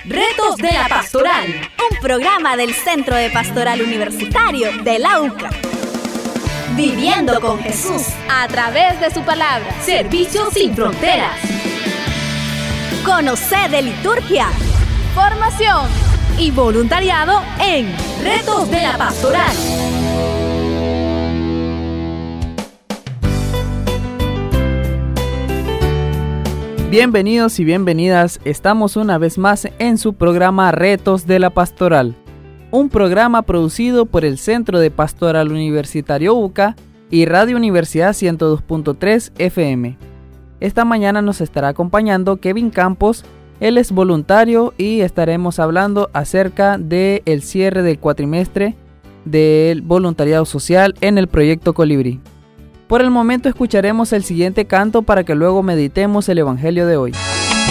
Retos de la Pastoral, un programa del Centro de Pastoral Universitario de la UCA. Viviendo con Jesús a través de su palabra. Servicio sin fronteras. Conocer de liturgia, formación y voluntariado en Retos de la Pastoral. Bienvenidos y bienvenidas, estamos una vez más en su programa Retos de la Pastoral, un programa producido por el Centro de Pastoral Universitario UCA y Radio Universidad 102.3 FM. Esta mañana nos estará acompañando Kevin Campos, él es voluntario y estaremos hablando acerca del cierre del cuatrimestre del voluntariado social en el Proyecto Colibrí. Por el momento escucharemos el siguiente canto para que luego meditemos el Evangelio de hoy.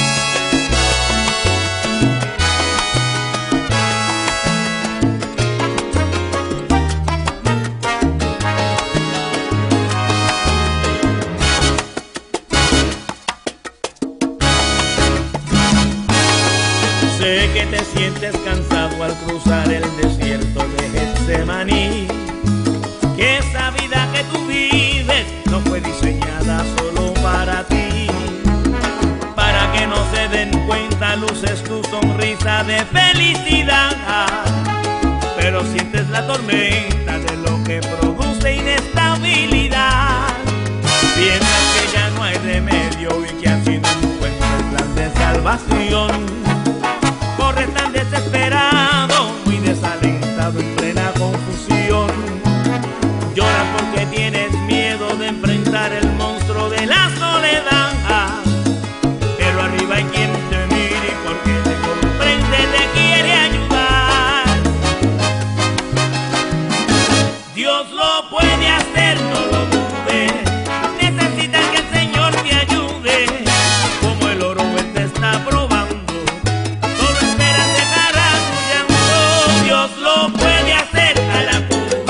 Sé que te sientes cansado al cruzar el desierto de Getsemaní, que esa vida que tú vives no fue diseñada solo para ti. Para que no se den cuenta, luces tu sonrisa de felicidad, pero sientes la tormenta de lo que produce inestabilidad. Piensas que ya no hay remedio y que así no encuentras el plan de salvación. Corres tan desesperado, muy desalentado, en plena confusión. Lloras porque tienes miedo de enfrentar el monstruo de la soledad. Pero arriba hay quien te mira y porque te comprende te quiere ayudar. Dios lo puede hacer, no lo dudes. Necesitas que el Señor te ayude. Como el oro Él te está probando, solo esperas dejar a tu llanto. Dios lo puede hacer, a la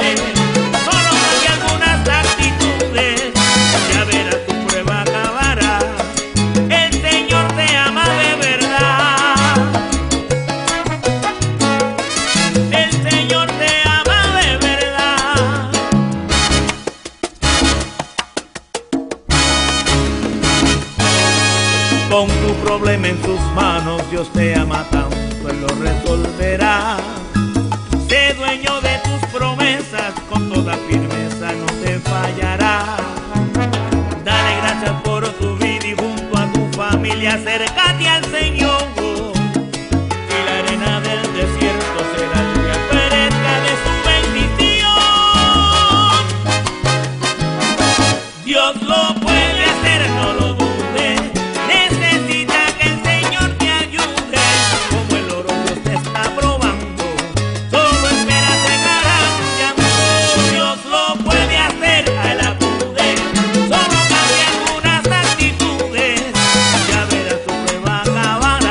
con tu problema en tus manos, Dios te ama tanto, Él lo resolverá. Sé dueño de tus promesas, con toda firmeza no te fallará. Dale gracias por tu vida y junto a tu familia acércate al Señor. Y la arena del desierto será el que perezca de su bendición. Dios lo puede hacer, no lo dudes. Solo cambia algunas actitudes, ya verás tu prueba acabará.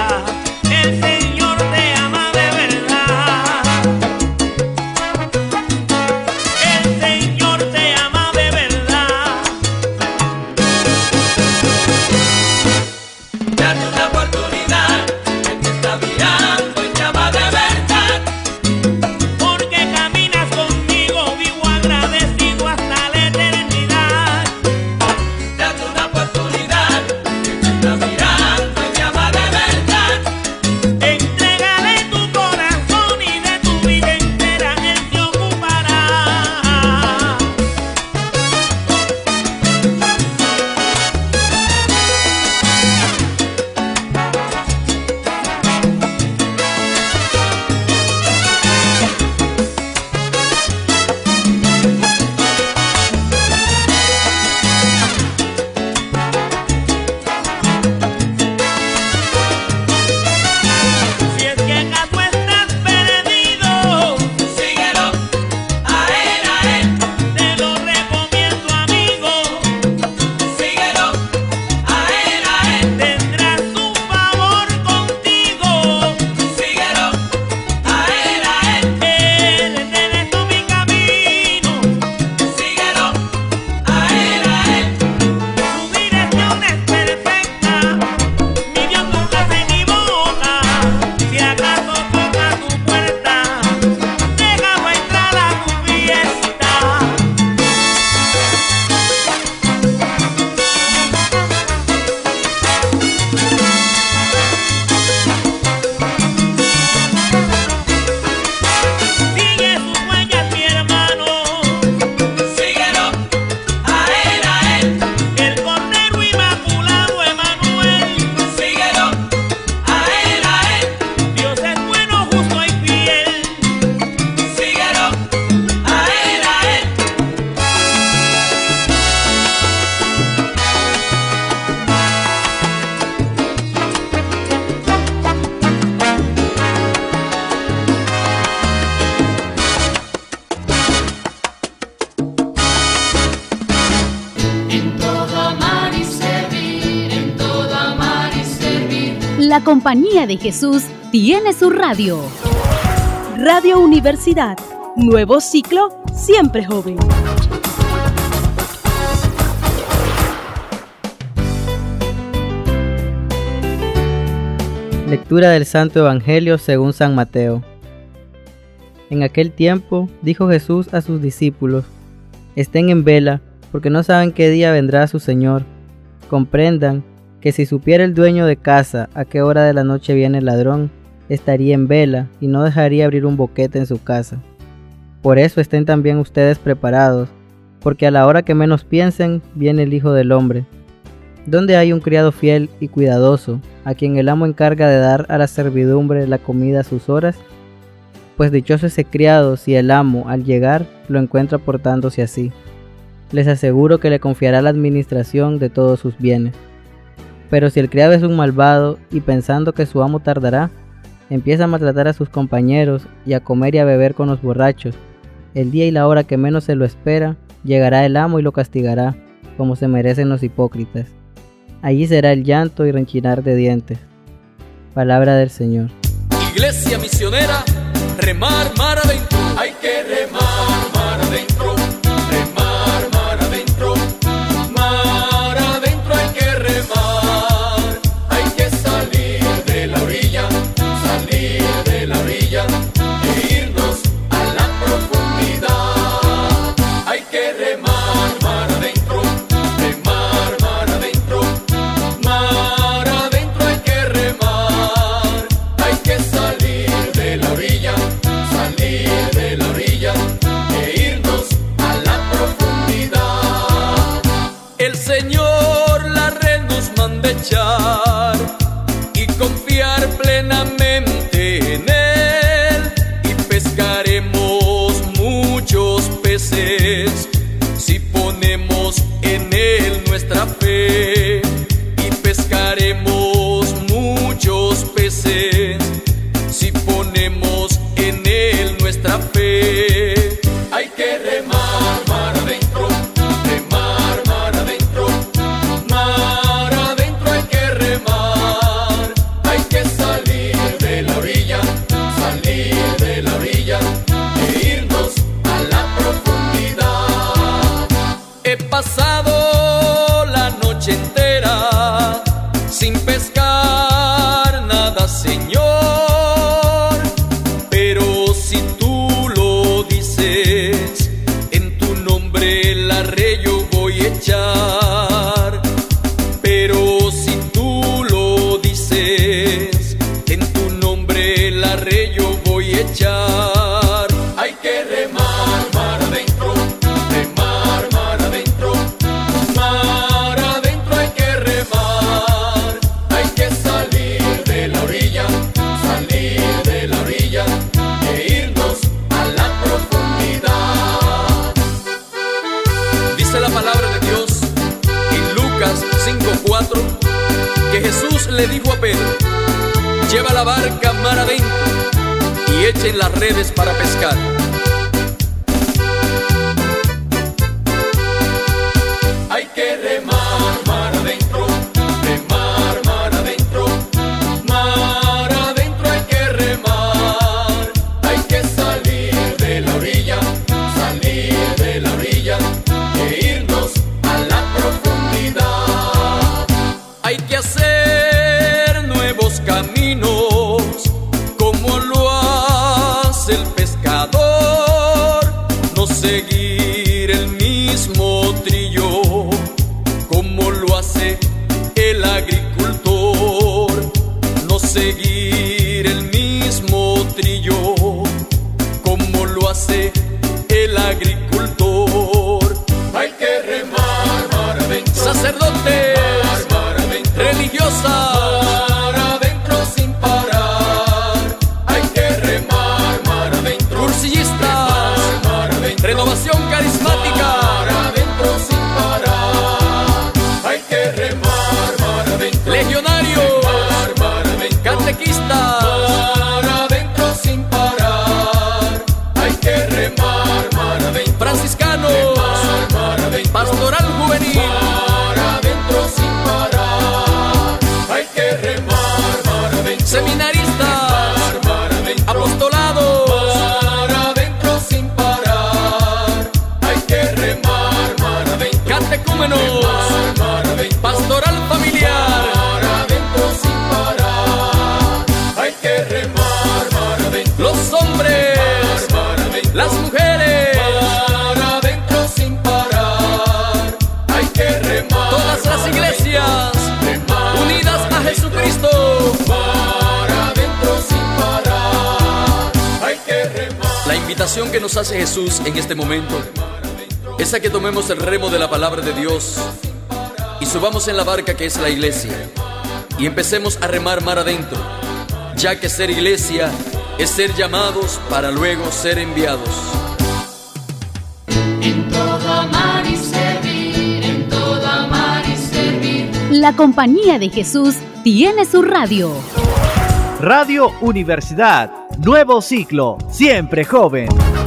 La Compañía de Jesús tiene su radio. Radio Universidad. Nuevo ciclo, siempre joven. Lectura del Santo Evangelio según San Mateo. En aquel tiempo dijo Jesús a sus discípulos: estén en vela, porque no saben qué día vendrá su Señor. Comprendan que si supiera el dueño de casa a qué hora de la noche viene el ladrón, estaría en vela y no dejaría abrir un boquete en su casa. Por eso estén también ustedes preparados, porque a la hora que menos piensen, viene el Hijo del Hombre. ¿Dónde hay un criado fiel y cuidadoso, a quien el amo encarga de dar a la servidumbre la comida a sus horas? Pues dichoso ese criado si el amo, al llegar, lo encuentra portándose así. Les aseguro que le confiará la administración de todos sus bienes. Pero si el criado es un malvado y pensando que su amo tardará, empieza a maltratar a sus compañeros y a comer y a beber con los borrachos, el día y la hora que menos se lo espera, llegará el amo y lo castigará, como se merecen los hipócritas. Allí será el llanto y rechinar de dientes. Palabra del Señor. Iglesia misionera, remar mar adentro. Hay que remar mar adentro. Remar mar adentro. Mar adentro hay que remar. Hay que salir de la orilla. Salir de la orilla. E irnos a la profundidad. Hay que remar mar adentro. Remar mar adentro. Mar adentro hay que remar. Hay que salir de la orilla. Salir de la orilla. E irnos a la profundidad. El Señor la red nos manda echar y confiar plenamente en Él, y pescaremos muchos peces si ponemos en Él nuestra fe. Y pescaremos muchos peces si ponemos en Él nuestra fe. Hay que remar mar adentro. Remar mar adentro. Mar adentro hay que remar. Hay que salir de la orilla. Salir de la orilla. E irnos a la profundidad. He pasado la noche entera sin pescar nada, Señor. Pero si tú lo dices, en tu nombre la red yo voy a echar. Pero si tú lo dices, en tu nombre la red yo voy a echar. Hay que remar mar adentro. Remar mar adentro. Mar adentro hay que remar. Hay que salir de la orilla. Salir de la orilla. E irnos a la profundidad. Dice la palabra de Dios en Lucas 5:4 que Jesús le dijo a Pedro: lleva la barca mar adentro y echen las redes para pescar. Hay que remar mar adentro. Remar mar adentro. Mar adentro hay que remar. Hay que salir de la orilla. Salir de la orilla. E irnos a la profundidad. Hay que hacer nuevos caminos, como lo hace el pescador. No seguir el mismo trillo, como lo hace el agricultor. No seguir el mismo trillo, como lo hace el agricultor. Hay que remar mar adentro. Sacerdotes, mar adentro. Religiosas, mar adentro sin parar. Hay que remar mar adentro. Cursillistas, mar adentro. Renovación carismática, mar adentro sin parar. Hay que remar mar adentro. Legionarios, mar adentro. Catequistas, mar adentro sin parar. Hay que remar mar adentro. Franciscanos, mar adentro. Pastoral juvenil, mar adentro sin parar. Hay que remar mar invitación que nos hace Jesús en este momento es a que tomemos el remo de la palabra de Dios y subamos en la barca que es la iglesia y empecemos a remar mar adentro, ya que ser iglesia es ser llamados para luego ser enviados. En todo amar y servir, en todo amar y servir. La Compañía de Jesús tiene su radio. Radio Universidad, nuevo ciclo, siempre joven.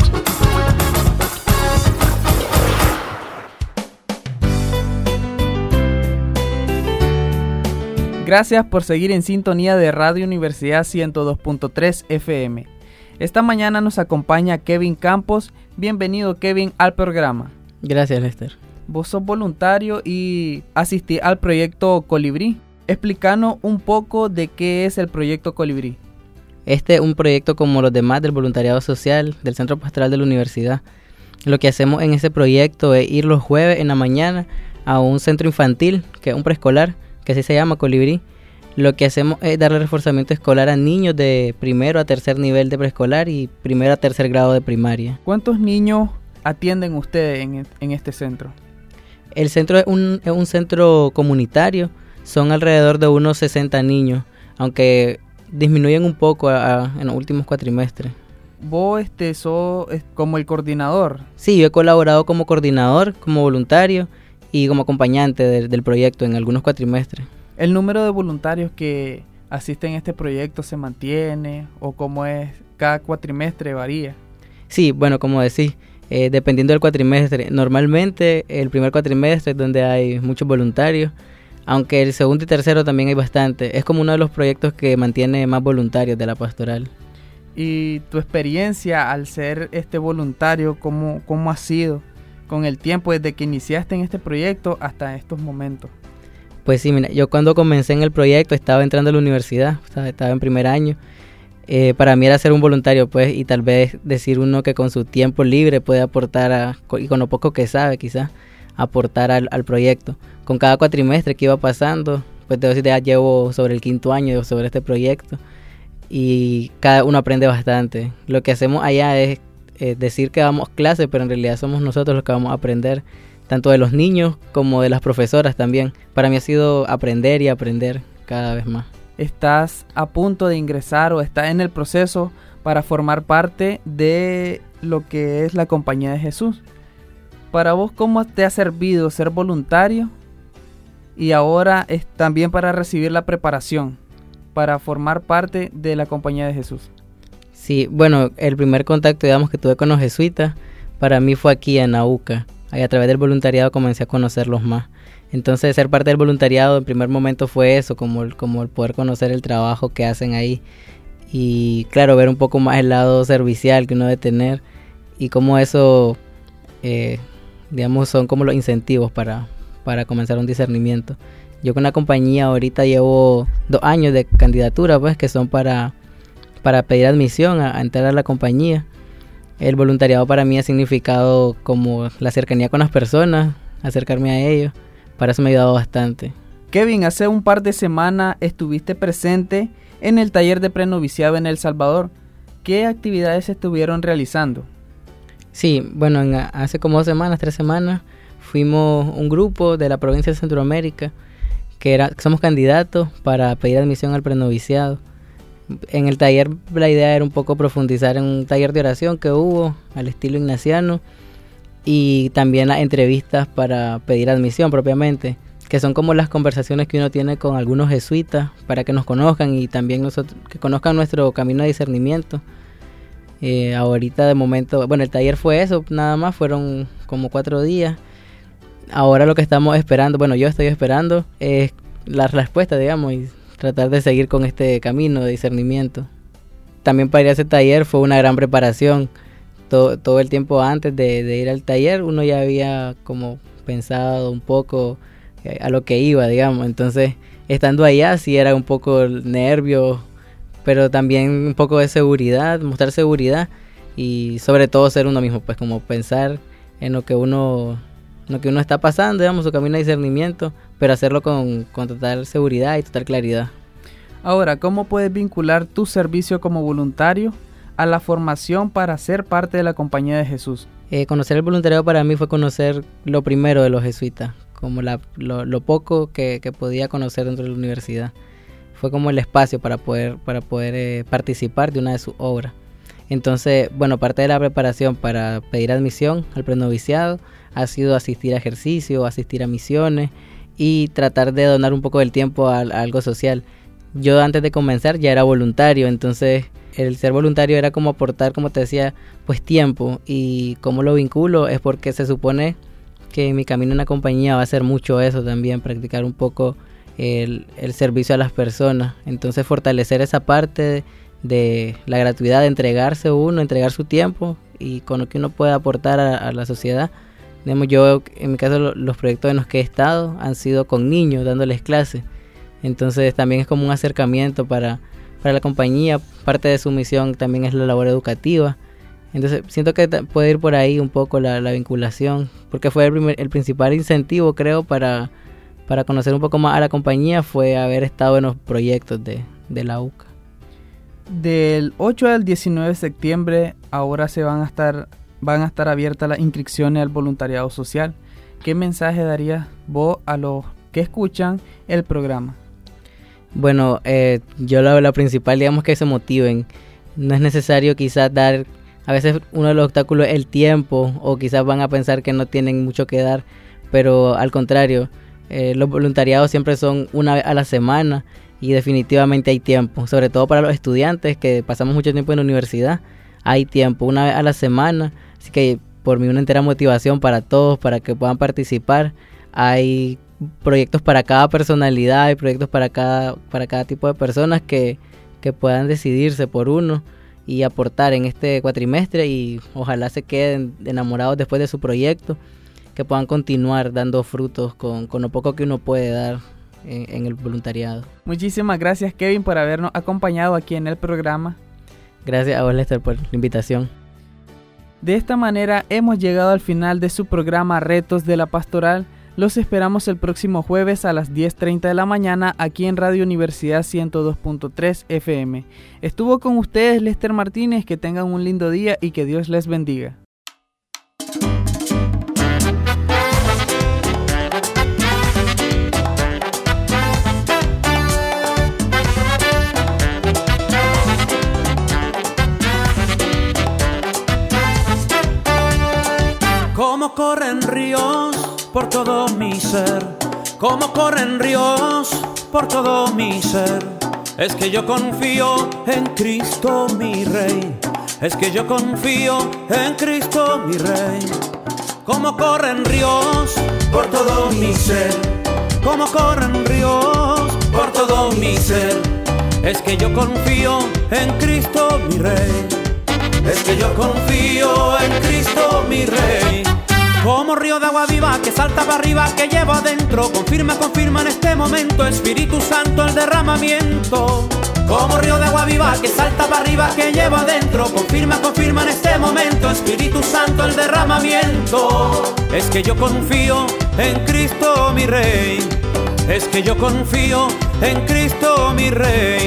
Gracias por seguir en sintonía de Radio Universidad 102.3 FM. Esta mañana nos acompaña Kevin Campos. Bienvenido, Kevin, al programa. Gracias, Lester. Vos sos voluntario y asistí al proyecto Colibrí. Explícanos un poco de qué es el proyecto Colibrí. Este es un proyecto como los demás del voluntariado social del Centro Pastoral de la Universidad. Lo que hacemos en ese proyecto es ir los jueves en la mañana a un centro infantil, que es un preescolar, que así se llama Colibrí. Lo que hacemos es darle reforzamiento escolar a niños de primero a tercer nivel de preescolar y primero a tercer grado de primaria. ¿Cuántos niños atienden ustedes en este centro? El centro es un centro comunitario, son alrededor de unos 60 niños, aunque disminuyen un poco en los últimos cuatrimestres. ¿Vos sos como el coordinador? Sí, yo he colaborado como coordinador, como voluntario y como acompañante del proyecto en algunos cuatrimestres. ¿El número de voluntarios que asisten a este proyecto se mantiene o cómo es? ¿Cada cuatrimestre varía? Sí, bueno, como decís, dependiendo del cuatrimestre. Normalmente el primer cuatrimestre es donde hay muchos voluntarios, aunque el segundo y tercero también hay bastante. Es como uno de los proyectos que mantiene más voluntarios de la pastoral. ¿Y tu experiencia al ser voluntario, cómo ha sido con el tiempo desde que iniciaste en este proyecto hasta estos momentos? Pues sí, mira, yo cuando comencé en el proyecto estaba entrando a la universidad, estaba en primer año. Para mí era ser un voluntario, pues, y tal vez decir uno que con su tiempo libre puede aportar, y con lo poco que sabe quizás, aportar al proyecto. Con cada cuatrimestre que iba pasando, pues debo decir, ya llevo sobre el 5º año sobre este proyecto, y cada uno aprende bastante. Lo que hacemos allá es decir que damos clases, pero en realidad somos nosotros los que vamos a aprender, tanto de los niños como de las profesoras también. Para mí ha sido aprender y aprender cada vez más. ¿Estás a punto de ingresar o estás en el proceso para formar parte de lo que es la Compañía de Jesús? Para vos, ¿cómo te ha servido ser voluntario? Y ahora es también para recibir la preparación, para formar parte de la Compañía de Jesús. Sí, bueno, el primer contacto, digamos, que tuve con los jesuitas, para mí fue aquí en AUCA. Ahí a través del voluntariado comencé a conocerlos más. Entonces, ser parte del voluntariado en primer momento fue eso, como el poder conocer el trabajo que hacen ahí. Y claro, ver un poco más el lado servicial que uno debe tener y cómo eso, digamos, son como los incentivos para comenzar un discernimiento. Yo con la compañía ahorita llevo 2 años de candidatura, pues, que son para pedir admisión a entrar a la compañía. El voluntariado para mí ha significado como la cercanía con las personas, acercarme a ellos. Para eso me ha ayudado bastante. Kevin, hace un par de semanas estuviste presente en el taller de prenoviciado en El Salvador. ¿Qué actividades estuvieron realizando? Sí, bueno, hace como 3 semanas, fuimos un grupo de la provincia de Centroamérica que somos candidatos para pedir admisión al prenoviciado. En el taller la idea era un poco profundizar en un taller de oración que hubo al estilo ignaciano y también las entrevistas para pedir admisión propiamente, que son como las conversaciones que uno tiene con algunos jesuitas para que nos conozcan y también nosotros que conozcan nuestro camino de discernimiento. Ahorita de momento, bueno, el taller fue eso, nada más, fueron como 4 días. Ahora lo que estamos esperando, bueno, yo estoy esperando es la respuesta, digamos, y tratar de seguir con este camino de discernimiento. También para ir a ese taller fue una gran preparación. Todo el tiempo antes de ir al taller uno ya había como pensado un poco a lo que iba, digamos. Entonces, estando allá sí era un poco nervio, pero también un poco de seguridad, mostrar seguridad y sobre todo ser uno mismo, pues como pensar en lo que uno está pasando, digamos, su camino de discernimiento, pero hacerlo con total seguridad y total claridad. Ahora, ¿cómo puedes vincular tu servicio como voluntario a la formación para ser parte de la Compañía de Jesús? Conocer el voluntariado para mí fue conocer lo primero de los jesuitas, como lo poco que podía conocer dentro de la universidad. Fue como el espacio para poder participar de una de sus obras. Entonces, bueno, parte de la preparación para pedir admisión al prenoviciado ha sido asistir a ejercicio, asistir a misiones y tratar de donar un poco del tiempo a algo social. Yo antes de comenzar ya era voluntario, entonces el ser voluntario era como aportar, como te decía, pues tiempo. Y cómo lo vinculo es porque se supone que mi camino en la compañía va a ser mucho eso también, practicar un poco el servicio a las personas. Entonces fortalecer esa parte de la gratuidad, de entregarse uno, entregar su tiempo y con lo que uno puede aportar a la sociedad. Digamos, yo en mi caso los proyectos en los que he estado han sido con niños, dándoles clases. Entonces también es como un acercamiento para la compañía. Parte de su misión también es la labor educativa. Entonces siento que puede ir por ahí un poco la vinculación, porque fue el principal incentivo, creo, para conocer un poco más a la compañía, fue haber estado en los proyectos de la UCA. Del 8 al 19 de septiembre ahora van a estar abiertas las inscripciones al voluntariado social. ¿Qué mensaje darías vos a los que escuchan el programa? Bueno, yo lo principal, digamos, que se motiven. No es necesario quizás dar, a veces uno de los obstáculos es el tiempo, o quizás van a pensar que no tienen mucho que dar, pero al contrario, los voluntariados siempre son una vez a la semana y definitivamente hay tiempo, sobre todo para los estudiantes que pasamos mucho tiempo en la universidad, hay tiempo, una vez a la semana, así que por mí una entera motivación para todos, para que puedan participar. Hay proyectos para cada personalidad, hay proyectos para cada tipo de personas que puedan decidirse por uno y aportar en este cuatrimestre, y ojalá se queden enamorados después de su proyecto, que puedan continuar dando frutos con lo poco que uno puede dar en el voluntariado. Muchísimas gracias, Kevin, por habernos acompañado aquí en el programa. Gracias a vos, Lester, por la invitación. De esta manera hemos llegado al final de su programa Retos de la Pastoral. Los esperamos el próximo jueves a las 10:30 de la mañana aquí en Radio Universidad 102.3 FM. Estuvo con ustedes Lester Martínez. Que tengan un lindo día y que Dios les bendiga. Como corren ríos por todo mi ser, como corren ríos por todo mi ser. Es que yo confío en Cristo mi Rey, es que yo confío en Cristo mi Rey. Como corren ríos por todo mi ser, como corren ríos por todo mi ser. Es que yo confío en Cristo mi Rey, es que yo confío en Cristo mi Rey. Como río de agua viva que salta para arriba, que llevo adentro, confirma en este momento, Espíritu Santo, el derramamiento. Como río de agua viva que salta para arriba, que llevo adentro, confirma en este momento, Espíritu Santo, el derramamiento. Es que yo confío en Cristo mi Rey, es que yo confío en Cristo mi Rey.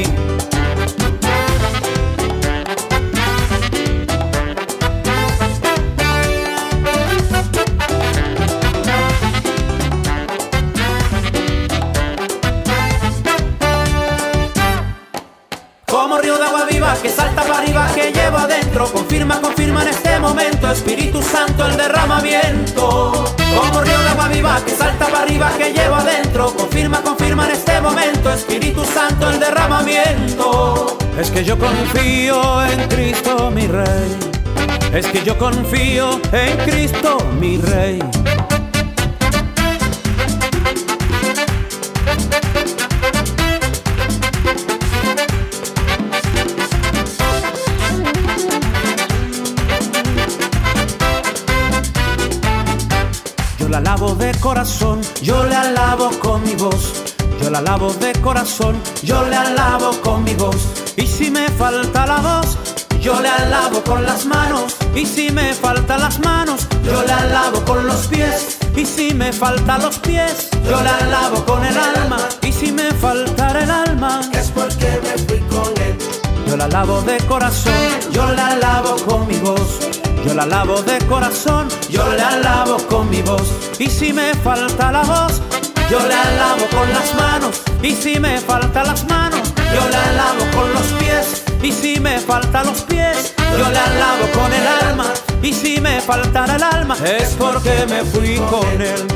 Como río de agua viva que salta para arriba, que llevo adentro, confirma en este momento, Espíritu Santo, el derramamiento. Como río de agua viva que salta para arriba, que llevo adentro, confirma en este momento, Espíritu Santo, el derramamiento. Es que yo confío en Cristo mi Rey, es que yo confío en Cristo mi Rey. Yo la alabo de corazón, yo le alabo con mi voz. Yo la alabo de corazón, yo le alabo con mi voz. Y si me falta la voz, yo le alabo con las manos. Y si me faltan las manos, yo le alabo con los pies. Y si me faltan los pies, yo le alabo con el alma. Y si me faltara el alma, es porque me fui con él. Yo yo la alabo de corazón, yo la alabo con mi voz. Yo la alabo de corazón, yo la alabo con mi voz. Y si me falta la voz, yo la alabo con las manos. Y si me falta las manos, yo la alabo con los pies. Y si me falta los pies, yo la alabo con el alma. Y si me faltara el alma, es porque me fui con él.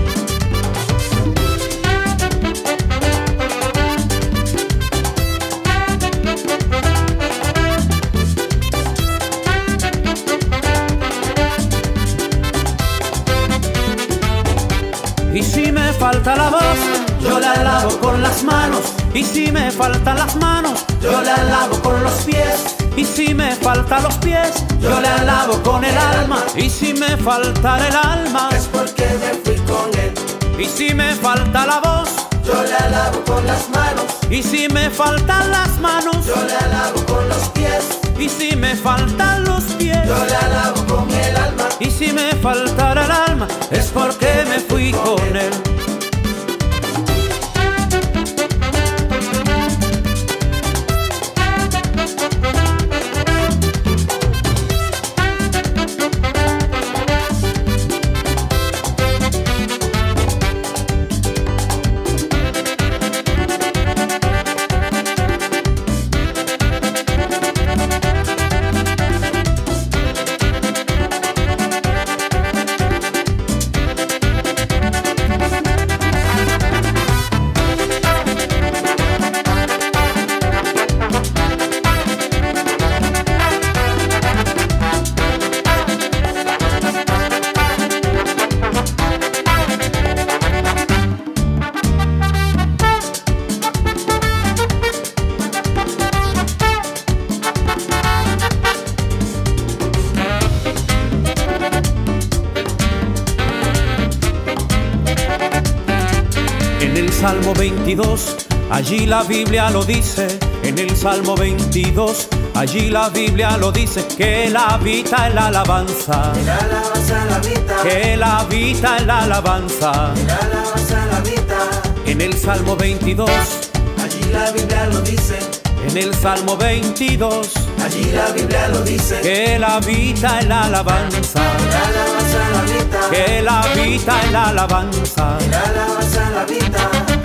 Y si me falta la voz, yo la alabo con las manos. Y si me faltan las manos, yo la alabo con los pies. Y si me faltan los pies, yo la alabo con el alma. Y si me falta el alma, es porque me fui con él. Y si me falta la voz, yo la alabo con las manos. Y si me faltan las manos, yo la alabo con los pies. Y si me faltan los pies, yo la alabo con el alma. Y si me faltara el alma, es porque me fui con él. Salmo 22, allí la Biblia lo dice. En el Salmo 22, allí la Biblia lo dice. Que Él habita en la alabanza. En la alabanza la habita. Que Él habita en la alabanza. En la alabanza la habita. En el Salmo 22, allí la Biblia lo dice. En el Salmo 22, allí la Biblia lo dice. Que Él habita en la alabanza. En la alabanza la habita. Que Él habita en la alabanza. En la alabanza la habita.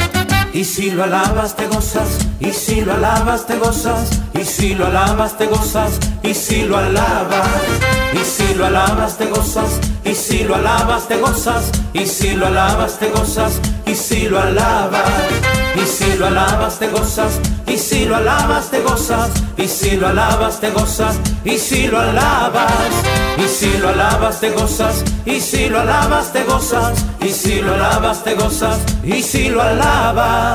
Y si lo alabas te gozas, y si lo alabas te gozas, y si lo alabas te gozas, y si lo alabas, y si lo alabas te gozas, y si lo alabas te gozas, y si lo alabas te gozas, y si lo alabas, y si lo alabas te gozas, y si lo alabas te gozas, y si lo alabas te gozas, y si lo alabas, y si lo alabas te gozas, y si lo alabas te gozas, y si lo alabas te gozas, y si lo alabas.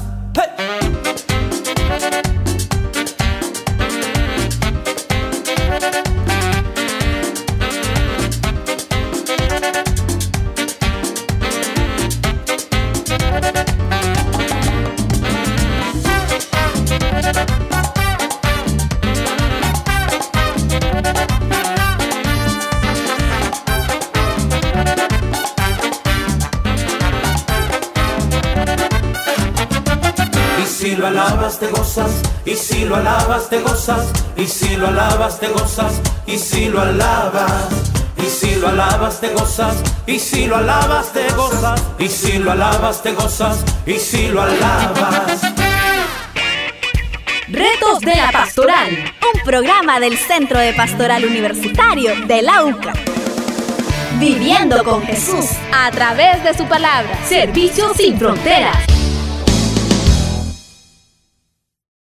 Si lo alabas te gozas, y si lo alabas te gozas, y si lo alabas te gozas, y si lo alabas, y si lo alabas te gozas, y si lo alabas te gozas, y si lo alabas te gozas, y si lo alabas. Retos de la Pastoral, un programa del Centro de Pastoral Universitario de la UCA. Viviendo con Jesús a través de su palabra. Servicio sin fronteras.